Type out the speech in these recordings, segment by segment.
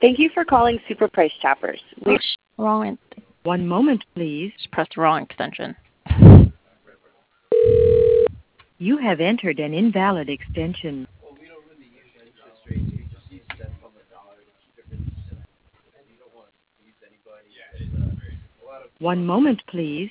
Thank you for calling Super Price Choppers. Wrong. One moment, please. Just pressed the wrong extension. You have entered an invalid extension. One moment, please.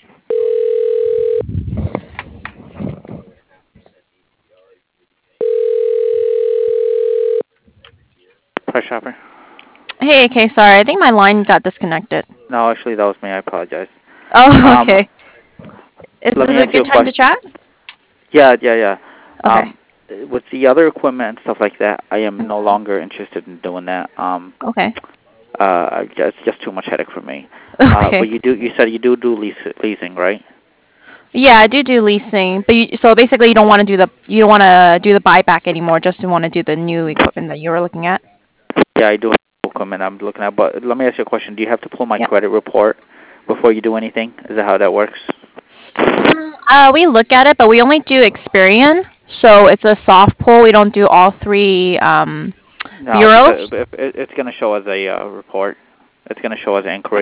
Price Chopper. Hey, okay, sorry. I think my line got disconnected. No, actually, that was me. I apologize. Oh, okay. Is Let this me a ask you good a time to chat? Yeah. Okay. With the other equipment and stuff like that, I am no longer interested in doing that. Okay. It's just too much headache for me. Okay. But you said you do leasing, right? Yeah, I do leasing, but so basically you don't want to do the buyback anymore. Just want to do the new equipment that you were looking at. Yeah, I do have equipment I'm looking at. But let me ask you a question. Do you have to pull my Yeah. credit report before you do anything? Is that how that works? We look at it, but we only do Experian, so it's a soft pull. We don't do all three No, bureaus. it's going to show as a report. It's going to show as an inquiry.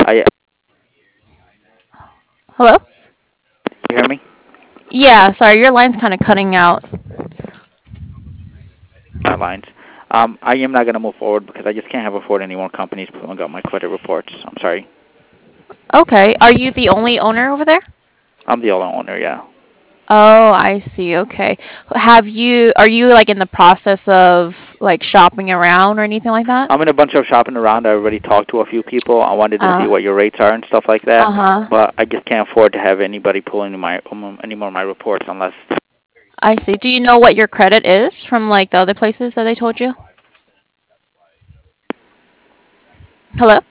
Hello? You hear me? Yeah, sorry, your line's kind of cutting out. My lines. I am not going to move forward because I just can't afford any more companies pulling out my credit reports. I'm sorry. Okay. Are you the only owner over there? I'm the only owner, yeah. Oh, I see. Okay. Are you like in the process of like shopping around or anything like that? I'm in a bunch of shopping around. I already talked to a few people. I wanted to see what your rates are and stuff like that. But I just can't afford to have anybody pulling any more of my reports unless... I see. Do you know what your credit is from like the other places that they told you? Hello?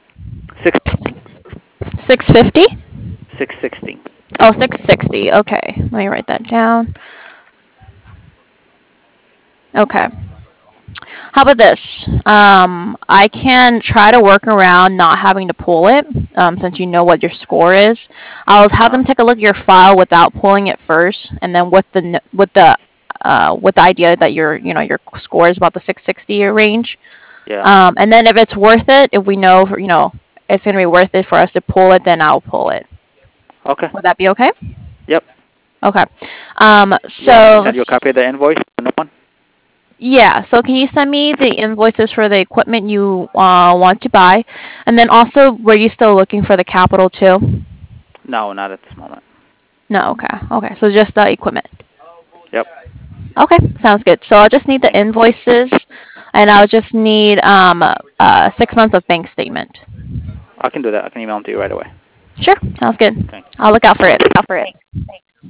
650? 660. Oh, 660. Okay. Let me write that down. Okay. How about this? I can try to work around not having to pull it, since you know what your score is. I'll have them take a look at your file without pulling it first, and then with the idea that your score is about the 660 range. Yeah. And then if it's worth it, if we know it's going to be worth it for us to pull it, then I'll pull it. Okay. Would that be okay? Yep. Okay. You want me to send you a copy of the invoice? The new one? Yeah, so can you send me the invoices for the equipment you want to buy? And then also, were you still looking for the capital too? No, not at this moment. No, okay. Okay, so just the equipment. Yep. Okay, sounds good. So I'll just need the invoices, and I'll just need 6 months of bank statement. I can do that. I can email them to you right away. Sure, sounds good. Thanks. I'll look out for it. Thanks.